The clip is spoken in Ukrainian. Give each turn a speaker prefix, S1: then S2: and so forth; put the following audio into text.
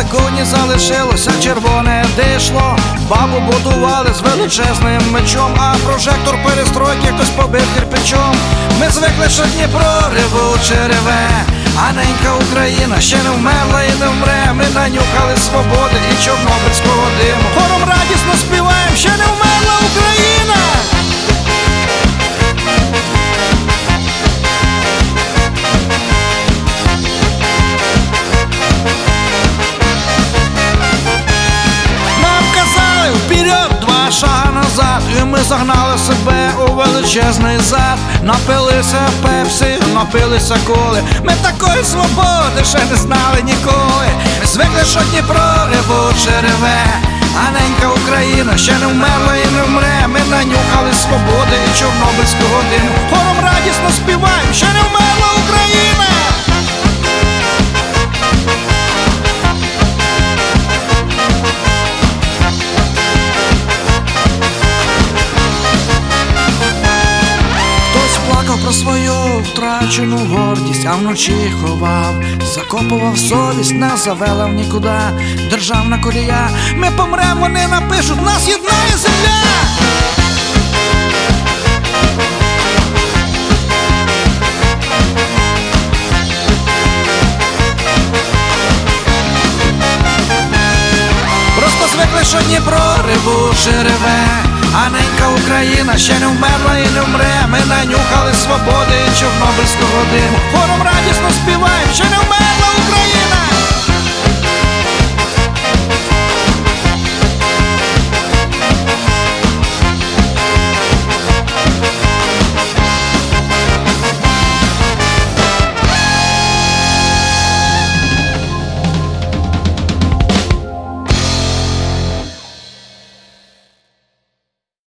S1: куні залишилося червоне дишло. Бабу будували з величезним мечом, а прожектор перестройки хтось побив кирпичом. Ми звикли, що Дніпро ревуче реве, а ненька Україна ще не вмерла і не вмре. Ми нанюхали свободи і чорнобильського диму. Хором радісно співаєм, ще не вмерла Україна. Шага назад, і ми загнали себе у величезний зад. Напилися пепсі, напилися коли. Ми такої свободи ще не знали ніколи. Ми звикли, що Дніпро ревуче реве, а ненька Україна ще не вмерла і не вмре. Ми нанюхали свободи і чорнобильського диму. Хором радісно співаємо, ще не вмерла Україна. Про свою втрачену гордість, а вночі ховав, закопував совість, не завела в нікуди. Державна колія, ми помремо, вони напишуть, нас єднає земля. Просто звикли, що Дніпро ревуче реве, а ненька Україна ще не вмерла і не вмре. Ми нанюхали свободи і чорнобильського диму. Хором радісно співаємо, ще не вмерла Україна.